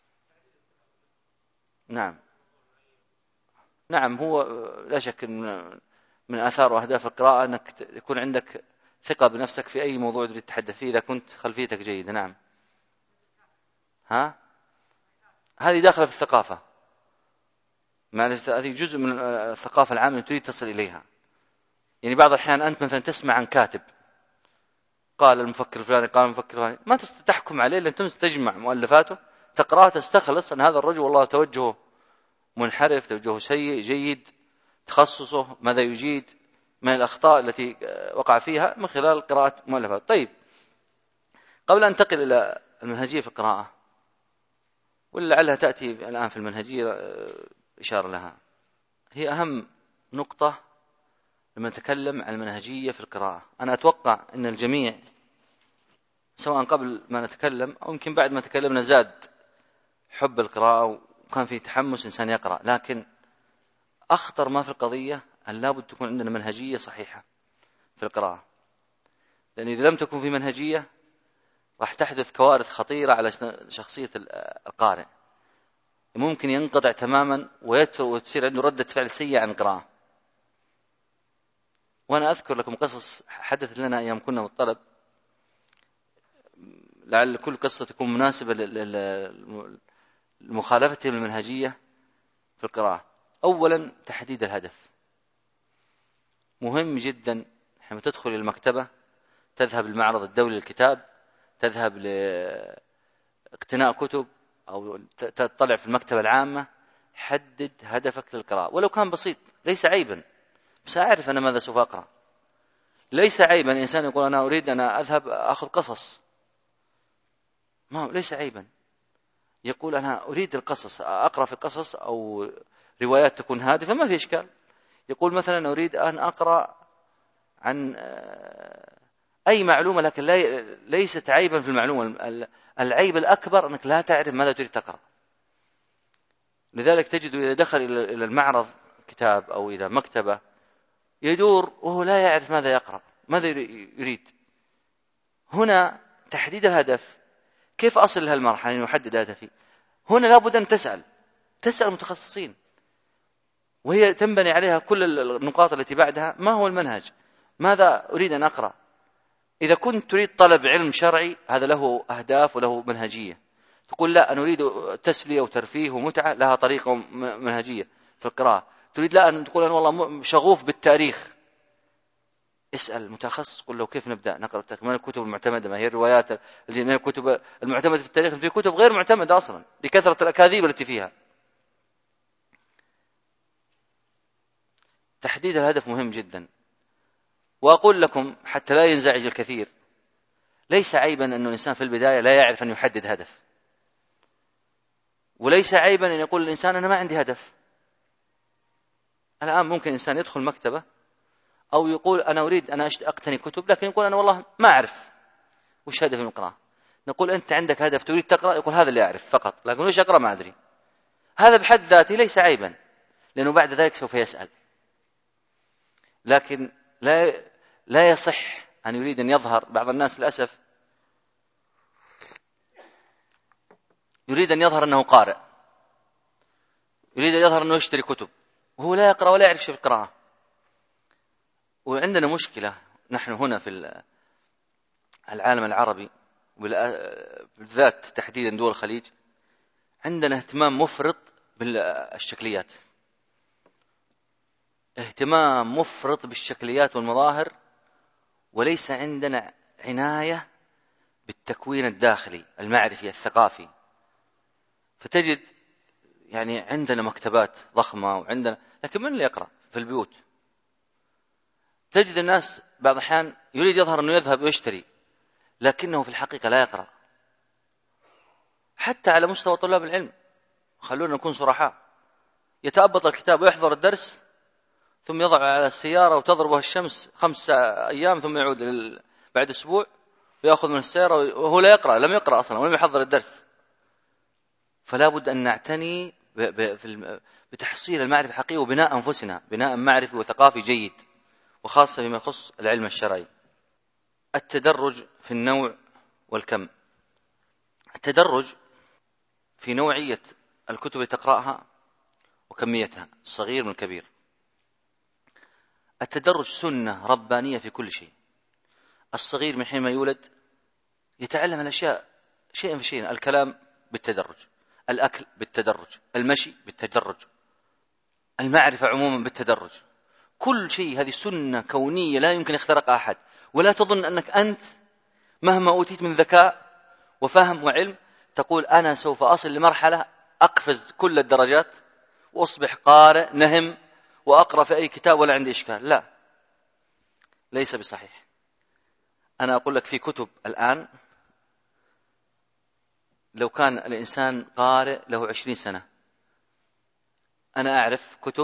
نعم نعم، هو لا شك من من آثار وأهداف القراءة أنك يكون عندك ثقة بنفسك في أي موضوع تريد تتحدث فيه إذا كنت خلفيتك جيدة. نعم، ها، هذه داخلة في الثقافة، هذه جزء من الثقافة العامة تريد تصل إليها. يعني بعض الأحيان أنت مثلا تسمع عن كاتب قال المفكر الفلاني قال المفكر الفلاني، ما تحكم عليه لأن تجمع مؤلفاته تقرأها تستخلص أن هذا الرجل والله توجهه منحرف، توجهه سيء جيد، تخصصه ماذا يجيد من الأخطاء التي وقع فيها من خلال قراءة مؤلفات. طيب، قبل أن أنتقل إلى المنهجية في القراءة، ولعلها تأتي الآن في المنهجية إشارة لها، هي أهم نقطة لما نتكلم عن المنهجية في القراءة. أنا أتوقع أن الجميع سواء قبل ما نتكلم أو يمكن بعد ما تكلمنا زاد حب القراءة وكان في تحمس إنسان يقرأ، لكن أخطر ما في القضية أن لابد تكون عندنا منهجية صحيحة في القراءة، لأن إذا لم تكن في منهجية راح تحدث كوارث خطيرة على شخصية القارئ، ممكن ينقطع تماما وتصير عنده ردة فعل سيئة عن القراءة. وأنا أذكر لكم قصص حدثت لنا أيام كنا بالطلب، لعل كل قصة تكون مناسبة لمخالفة المنهجية في القراءة. أولا، تحديد الهدف مهم جدا. حينما تدخل المكتبة، تذهب للمعرض الدولي للكتاب، تذهب لاقتناء كتب أو تطلع في المكتبة العامة، حدد هدفك للقراءة ولو كان بسيط، ليس عيبا، بس أعرف أنا ماذا سوف أقرأ. ليس عيبا الإنسان يقول أنا أريد أن أذهب أخذ قصص، ما ليس عيبا. يقول أنا أريد القصص، أقرأ في قصص أو روايات تكون هادفة، ما في إشكال. يقول مثلا أريد أن أقرأ عن أي معلومة، لكن ليست عيبا في المعلومة، العيب الأكبر أنك لا تعرف ماذا تريد تقرأ. لذلك تجد إذا دخل إلى المعرض كتاب أو إلى مكتبة يدور وهو لا يعرف ماذا يقرأ، ماذا يريد. هنا تحديد الهدف، كيف أصل لهالمرحلة أن يحدد هدفي؟ هنا لابد أن تسأل تسأل المتخصصين، وهي تنبني عليها كل النقاط التي بعدها. ما هو المنهج؟ ماذا أريد أن أقرأ؟ إذا كنت تريد طلب علم شرعي هذا له أهداف وله منهجية. تقول لا أنا أريد تسلية وترفيه ومتعة، لها طريقة منهجية في القراءة. تريد لا أن تقول أنا والله شغوف بالتاريخ، اسأل متخصص، قل له كيف نبدأ نقرأ من الكتب المعتمدة، ما هي الروايات من الكتب المعتمدة في التاريخ، في كتب غير معتمدة أصلا لكثرة الأكاذيب التي فيها. تحديد الهدف مهم جدا. وأقول لكم حتى لا ينزعج الكثير، ليس عيبا أن الإنسان في البداية لا يعرف أن يحدد هدف، وليس عيبا أن يقول الإنسان أنا ما عندي هدف. الآن ممكن إنسان يدخل مكتبة أو يقول أنا أريد أن أقتني كتب، لكن يقول أنا والله ما أعرف وش هدفي من القراءة. نقول أنت عندك هدف تريد تقرأ، يقول هذا اللي أعرف فقط، لكن وش أقرأ ما أدري. هذا بحد ذاته ليس عيبا، لأنه بعد ذلك سوف يسأل. لكن لا لا يصح أن يريد أن يظهر. بعض الناس للأسف يريد أن يظهر أنه قارئ، يريد أن يظهر أنه يشتري كتب وهو لا يقرأ ولا يعرف شيء في القراءة. وعندنا مشكلة نحن هنا في العالم العربي بالذات تحديدا دول الخليج، عندنا اهتمام مفرط بالشكليات، اهتمام مفرط بالشكليات والمظاهر، وليس عندنا عناية بالتكوين الداخلي المعرفي الثقافي. فتجد يعني عندنا مكتبات ضخمة وعندنا، لكن من اللي يقرأ في البيوت؟ تجد الناس بعض الأحيان يريد يظهر أنه يذهب ويشتري، لكنه في الحقيقة لا يقرأ. حتى على مستوى طلاب العلم، خلونا نكون صراحة، يتأبط الكتاب ويحضر الدرس ثم يضع على السيارة وتضربه الشمس خمس أيام ثم يعود بعد أسبوع ويأخذ من السيارة وهو لا يقرأ، لم يقرأ أصلا ولم يحضر الدرس. فلا بد أن نعتني بتحصيل المعرفة الحقيقية وبناء أنفسنا بناء معرفي وثقافي جيد، وخاصة فيما يخص العلم الشرعي. التدرج في النوع والكم. التدرج في نوعية الكتب اللي تقرأها وكميتها، الصغير من الكبير. التدرج سنة ربانية في كل شيء. الصغير من حين ما يولد يتعلم الأشياء شيئا فشيئا، الكلام بالتدرج، الأكل بالتدرج، المشي بالتدرج، المعرفة عموما بالتدرج. كل شيء هذه سنة كونية لا يمكن يخترقها أحد. ولا تظن أنك أنت مهما أوتيت من ذكاء وفهم وعلم تقول أنا سوف أصل لمرحلة أقفز كل الدرجات وأصبح قارئ نهم وأقرأ في أي كتاب ولا عندي إشكال. لا، ليس بصحيح. أنا أقول لك في كتب الآن لو كان الإنسان قارئ له عشرين سنة، أنا أعرف كتب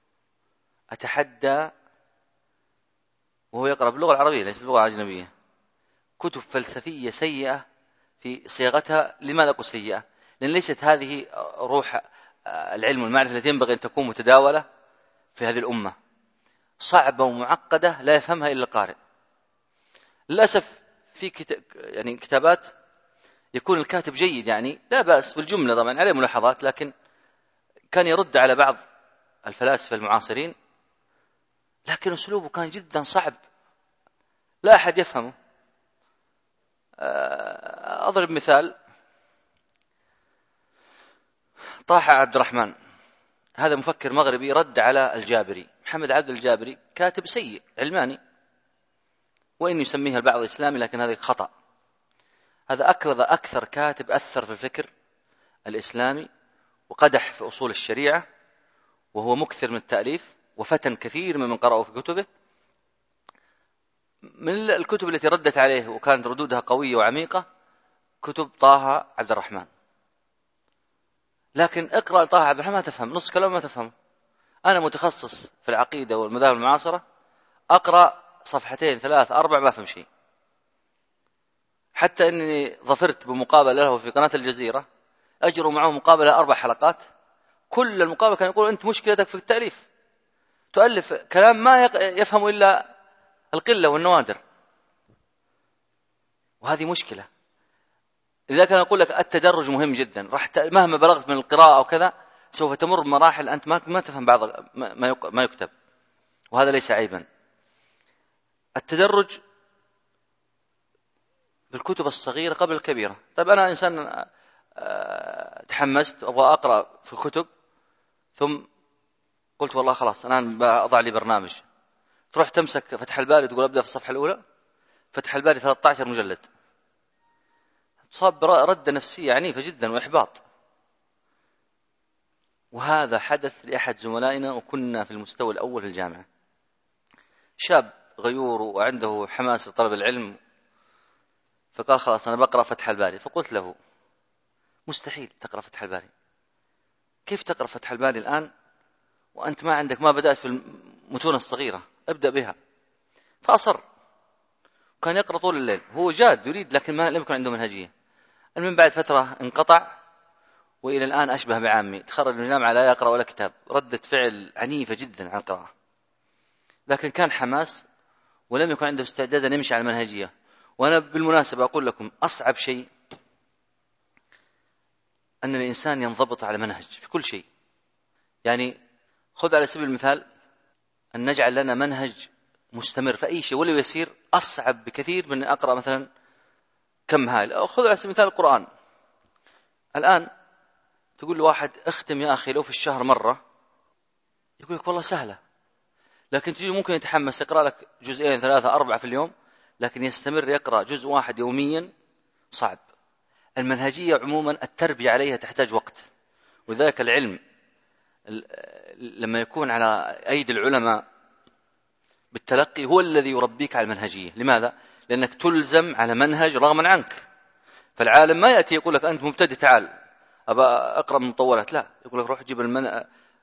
أتحدى وهو يقرأ باللغة العربية ليس باللغة الأجنبية، كتب فلسفية سيئة في صياغتها. لماذا أقول سيئة؟ لأن ليست هذه روح العلم والمعرفة التي ينبغي أن تكون متداولة في هذه الأمة، صعبة ومعقدة لا يفهمها إلا القارئ. للأسف في كتاب يعني كتابات يكون الكاتب جيد، يعني لا بأس في الجملة طبعا عليه ملاحظات، لكن كان يرد على بعض الفلاسفة المعاصرين، لكن أسلوبه كان جدا صعب لا أحد يفهمه. أضرب مثال، طه عبد الرحمن هذا مفكر مغربي رد على الجابري، محمد عبد الجابري كاتب سيء علماني، وإن يسميه البعض إسلامي لكن هذا خطأ. هذا أكثر أكثر كاتب أثر في الفكر الإسلامي وقدح في أصول الشريعة، وهو مكثر من التأليف وفتن كثير ممن قرأوا في كتبه. من الكتب التي ردت عليه وكانت ردودها قوية وعميقة كتب طه عبد الرحمن، لكن اقرأ طه عبد الرحمن ما تفهم نص كلام ما تفهمه. أنا متخصص في العقيدة والمذاهب المعاصرة، أقرأ صفحتين ثلاث أربع ما أفهم شيء. حتى أنني ظفرت بمقابلة له في قناة الجزيرة، أجروا معه مقابلة أربع حلقات، كل المقابلة كان يقول أنت مشكلتك في التأليف، تؤلف كلام ما يفهم إلا القلة والنوادر، وهذه مشكلة. إذا كان أقول لك التدرج مهم جدا، راح مهما بلغت من القراءة أو كذا سوف تمر بمراحل أنت ما ما تفهم بعض ما يكتب، وهذا ليس عيبا. التدرج بالكتب الصغيرة قبل الكبيرة. طيب أنا إنسان تحمست أبغى أقرأ في الكتب، ثم قلت والله خلاص أنا أضع لي برنامج، تروح تمسك فتح الباري تقول أبدأ في الصفحة الأولى، فتح الباري ثلاثة عشر مجلد، تصاب ردة نفسية عنيفة جدا وإحباط. وهذا حدث لأحد زملائنا وكنا في المستوى الأول في الجامعة، شاب غيور وعنده حماس لطلب العلم، فقال خلاص أنا بقرأ فتح الباري. فقلت له مستحيل تقرأ فتح الباري، كيف تقرأ فتح الباري الآن وأنت ما عندك ما بدأت في المتون الصغيرة، ابدأ بها. فأصر، كان يقرأ طول الليل، هو جاد يريد لكن ما لم يكن عنده منهجية. من بعد فترة انقطع، وإلى الآن أشبه بعامي، تخرج من الجامعة لا يقرأ ولا كتاب، ردة فعل عنيفة جدا عن القراءة، لكن كان حماس ولم يكن عنده استعداد أن يمشي على المنهجية. وأنا بالمناسبة أقول لكم أصعب شيء أن الإنسان ينضبط على منهج في كل شيء. يعني خذ على سبيل المثال أن نجعل لنا منهج مستمر في أي شيء ولو يسير، أصعب بكثير من أن أقرأ مثلا كم هاي. أو خذ على سبيل المثال القرآن. الآن تقول لواحد اختم يا أخي لو في الشهر مرة، يقول لك والله سهلة، لكن تجي ممكن يتحمس يقرأ لك جزئين ثلاثة أربعة في اليوم، لكن يستمر يقرأ جزء واحد يوميا صعب. المنهجية عموما التربية عليها تحتاج وقت، وذلك العلم لما يكون على أيدي العلماء بالتلقي هو الذي يربيك على المنهجية. لماذا؟ لأنك تلزم على منهج رغما عنك. فالعالم ما يأتي يقول لك أنت مبتدئ تعال أبى أقرأ من مطولات، لا، يقول لك روح جيب المن...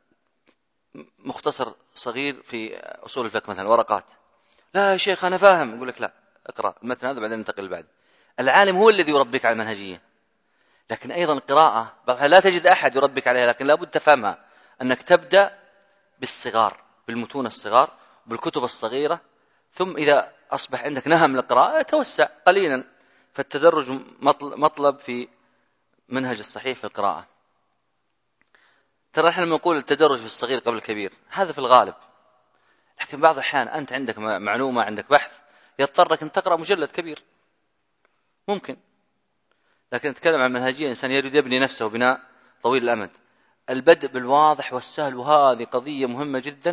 مختصر صغير في أصول الفقه مثلا ورقات. لا يا شيخ أنا فاهم، يقول لك لا، اقرأ المتن هذا بعدين ننتقل بعد. العالم هو الذي يربيك على المنهجية. لكن أيضا القراءة لا تجد أحد يربيك عليها، لكن لابد تفهمها، أنك تبدأ بالصغار، بالمتون الصغار، بالكتب الصغيرة، ثم إذا أصبح عندك نهم للقراءة توسع قليلا. فالتدرج مطلب في منهج الصحيح في القراءة. ترى احنا نقول التدرج في الصغير قبل الكبير، هذا في الغالب، لكن بعض الأحيان أنت عندك معلومة عندك بحث يضطرك أن تقرأ مجلد كبير ممكن. لكن نتكلم عن منهجية إنسان يريد يبني نفسه بناء طويل الأمد، البدء بالواضح والسهل، وهذه قضية مهمة جدا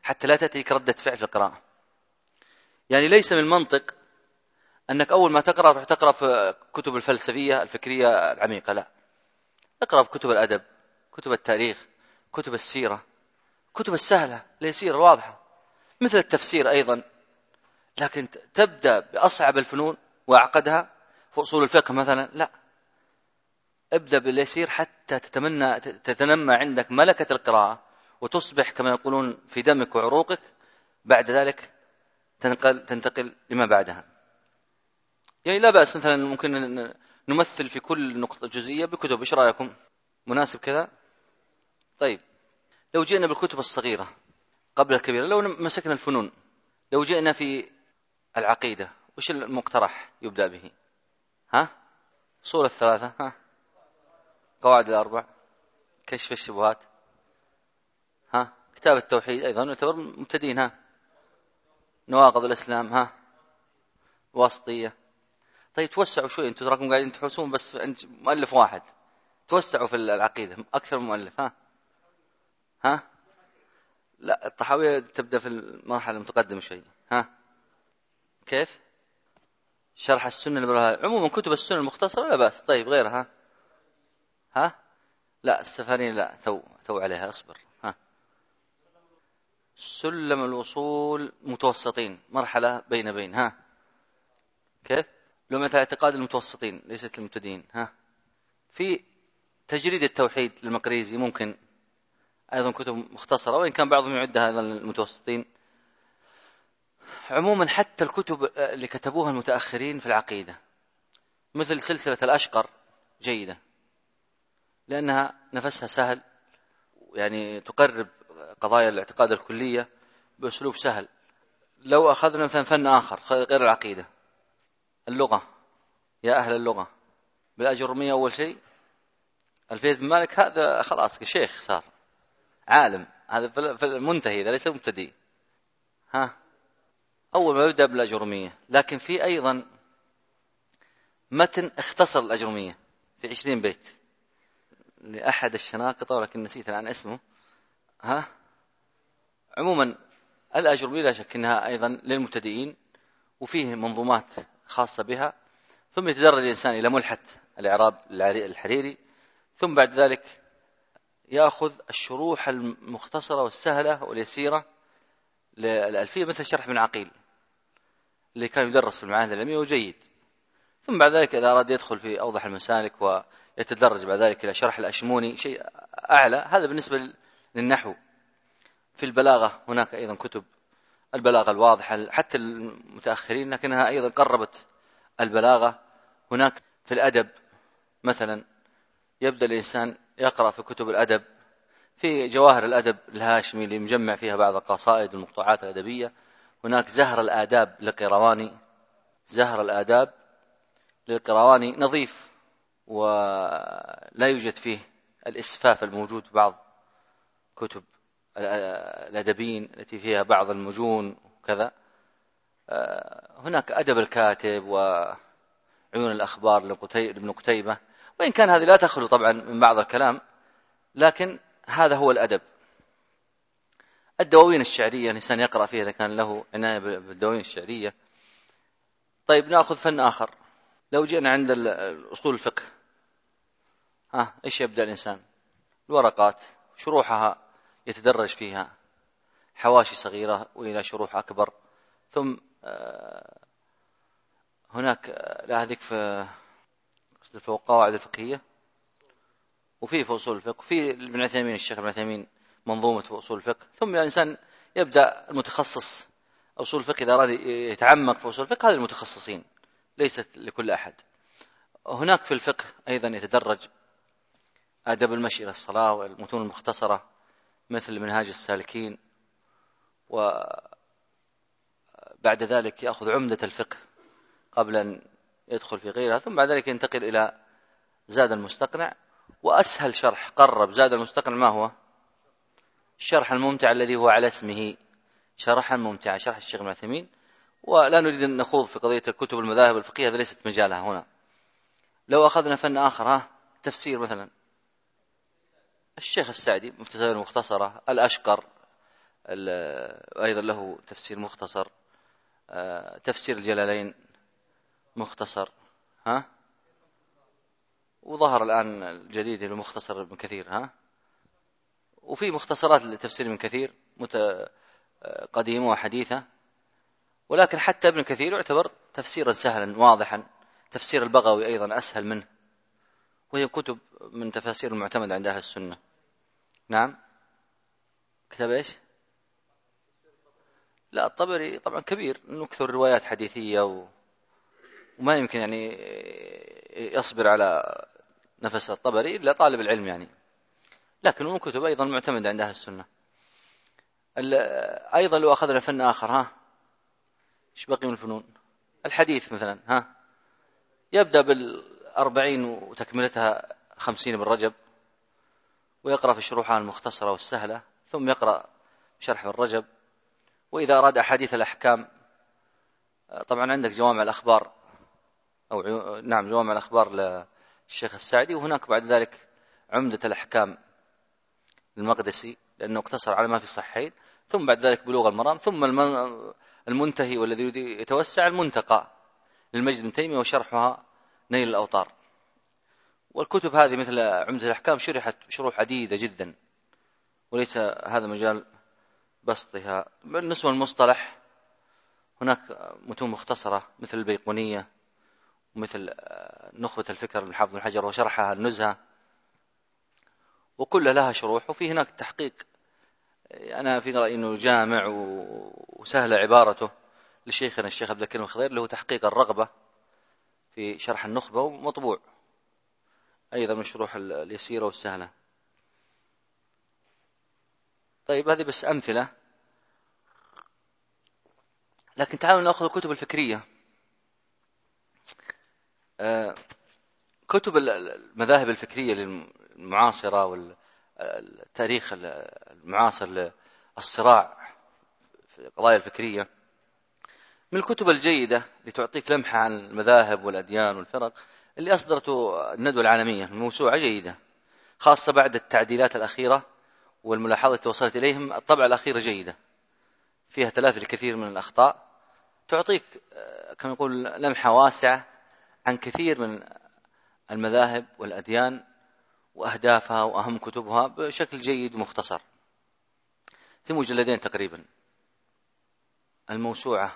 حتى لا تأتيك ردة فعل في القراءة. يعني ليس من المنطق أنك أول ما تقرأ تروح تقرأ في كتب الفلسفية الفكرية العميقة، لا، اقرأ في كتب الأدب، كتب التاريخ، كتب السيرة، كتب السهلة اليسيرة الواضحة، مثل التفسير أيضا. لكن تبدأ بأصعب الفنون وأعقدها في أصول الفقه مثلا، لا، ابدأ باليسير حتى تتمنى تتنمى عندك ملكة القراءة وتصبح كما يقولون في دمك وعروقك، بعد ذلك تنقل تنتقل لما بعدها. يعني لا بأس مثلا ممكن نمثل في كل نقطة جزئية بكتب، إيش رأيكم؟ مناسب كذا؟ طيب، لو جئنا بالكتب الصغيرة قبل الكبيرة، لو مسكنا الفنون، لو جئنا في العقيدة، وش المقترح يبدأ به؟ ها؟ أصول الثلاثة، ها؟ قواعد الأربع، كشف الشبهات، ها؟ كتاب التوحيد أيضا يعتبر مبتدئين، ها؟ نواقض الإسلام، ها؟ واسطية. طيب توسعوا شوي، انتم تراكم قاعدين تحوسون بس انت مؤلف واحد، توسعوا في العقيدة أكثر من مؤلف، ها؟ ها؟ لا، الطحاوية تبدأ في المرحلة المتقدمة شوي، ها؟ كيف؟ شرح السنة البرهاني، عموما كتب السنة المختصرة لا بأس. طيب غيرها؟ ها؟ لا، السفارين لا، تو تو عليها، أصبر، ها؟ سلم الوصول متوسطين، مرحلة بين بين، ها؟ كيف؟ لمعة الاعتقاد المتوسطين ليست المبتدئين، ها؟ في تجريد التوحيد للمقريزي ممكن أيضا كتب مختصرة، وإن كان بعضهم يعدها أيضا للمتوسطين. عموما حتى الكتب اللي كتبوها المتأخرين في العقيدة مثل سلسلة الأشقر جيدة، لأنها نفسها سهل، يعني تقرب قضايا الاعتقاد الكلية بأسلوب سهل. لو أخذنا مثلا فن آخر غير العقيدة، اللغة، يا أهل اللغة بالأجرمية، أول شيء الفيز بن مالك، هذا خلاص شيخ صار عالم، هذا في المنتهي، إذا ليس مبتدئ، ها؟ أول ما يبدأ بالأجرمية. لكن في أيضا متن اختصر الأجرمية في عشرين بيت لأحد الشناقطة، ولكن نسيت الآن اسمه، ها؟ عموما الأجرمية لا شك أنها أيضا للمبتدئين، وفيه منظومات خاصة بها. ثم يتدرج الإنسان إلى ملحة الإعراب الحريري، ثم بعد ذلك يأخذ الشروح المختصرة والسهلة واليسيرة للألفية، مثل شرح ابن عقيل اللي كان يدرس في المعاهد العلمية وجيد. ثم بعد ذلك إذا أراد يدخل في أوضح المسالك ويتدرج بعد ذلك إلى شرح الأشموني، شيء أعلى. هذا بالنسبة للنحو. في البلاغة هناك أيضا كتب، البلاغة الواضحة حتى المتأخرين، لكنها أيضا قربت البلاغة. هناك في الأدب مثلا يبدأ الإنسان يقرأ في كتب الأدب، في جواهر الأدب الهاشمي اللي مجمع فيها بعض القصائد والمقطوعات الأدبية. هناك زهر الآداب للقيرواني، زهر الآداب للقيرواني نظيف، ولا يوجد فيه الإسفاف الموجود في بعض كتب الأدبين التي فيها بعض المجون وكذا. هناك أدب الكاتب وعيون الأخبار لابن قتيبة، وإن كان هذه لا تخلو طبعا من بعض الكلام، لكن هذا هو الأدب. الدواوين الشعرية الإنسان يقرأ فيها إذا كان له عناية بالدواوين الشعرية. طيب نأخذ فن آخر، لو جئنا عند أصول الفقه، ها إيش يبدأ الإنسان؟ الورقات، شروحها يتدرج فيها، حواشي صغيرة وإلى شروح أكبر. ثم هناك لا هذيك في القواعد الفقهية، وفي في أصول الفقه، وفي ابن عثيمين، الشيخ ابن عثيمين منظومة في أصول الفقه. ثم الإنسان يبدأ المتخصص أصول الفقه، إذا أراد يتعمق في أصول الفقه، هذه المتخصصين ليست لكل أحد. هناك في الفقه أيضا يتدرج آداب المشي إلى الصلاة والمتون المختصرة مثل منهاج السالكين، وبعد ذلك يأخذ عمدة الفقه قبل أن يدخل في غيرها. ثم بعد ذلك ينتقل إلى زاد المستقنع، وأسهل شرح قرب زاد المستقنع ما هو؟ الشرح الممتع الذي هو على اسمه، شرحا ممتعا، شرح الشيخ ابن عثيمين. ولا نريد أن نخوض في قضية الكتب المذاهب الفقهية، هذا ليست مجالها هنا. لو أخذنا فن آخر، ها تفسير مثلا الشيخ السعدي مفسر مختصرة، الأشقر، أيضا له تفسير مختصر، تفسير الجلالين مختصر، ها، وظهر الآن الجديد المختصر ابن كثير، ها، وفي مختصرات لتفسير ابن كثير قديمة وحديثة، ولكن حتى ابن كثير يعتبر تفسيرا سهلا واضحا. تفسير البغوي أيضا أسهل منه، وهي كتب من تفاسير المعتمد عند أهل السنة. نعم، كتاب إيش؟ لا، الطبري طبعا كبير، نكثر روايات حديثية و... وما يمكن يعني يصبر على نفس الطبري إلا طالب العلم يعني، لكن هو كتب أيضا معتمد عند أهل السنة. أيضا لو أخذنا فن آخر، ها، إيش بقي من الفنون؟ الحديث مثلا، ها، يبدأ بالأربعين وتكملتها خمسين بالرجب، ويقرأ في شروحها المختصرة والسهلة، ثم يقرأ شرح الرجب. وإذا أراد أحاديث الأحكام، طبعا عندك جوامع الأخبار، أو نعم جوامع الأخبار للشيخ السعدي، وهناك بعد ذلك عمدة الأحكام المقدسي لأنه اقتصر على ما في الصحيحين، ثم بعد ذلك بلوغ المرام، ثم المنتهي والذي يتوسع المنتقى للمجد بن تيمية وشرحها نيل الأوطار. والكتب هذه مثل عمدة الأحكام شرحت شروح عديدة جدا، وليس هذا مجال بسطها. بالنسبة للمصطلح هناك متون مختصرة مثل البيقونية، ومثل نخبة الفكر من حافظ بن حجر وشرحها النزهة، وكل لها شروح. وفي هناك تحقيق، أنا في رأيي أنه جامع وسهل عبارته لشيخنا الشيخ عبد الكريم الخضير، له تحقيق الرغبة في شرح النخبة، ومطبوع أيضا من الشروح اليسيرة والسهلة. طيب هذه بس أمثلة، لكن تعالوا نأخذ الكتب الفكرية. كتب المذاهب الفكرية للمعاصرة والتاريخ المعاصر للصراع في القضايا الفكرية، من الكتب الجيدة لتعطيك لمحة عن المذاهب والأديان والفرق اللي أصدرته الندوة العالمية، الموسوعة جيدة، خاصة بعد التعديلات الأخيرة والملاحظة التي وصلت إليهم. الطبعة الأخيرة جيدة، فيها تلافي لكثير من الأخطاء، تعطيك كما يقول لمحة واسعة عن كثير من المذاهب والأديان وأهدافها وأهم كتبها بشكل جيد ومختصر، في مجلدين تقريبا. الموسوعة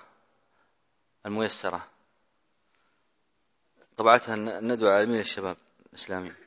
الميسرة طبعتها الندوة العالمية للشباب الإسلامي.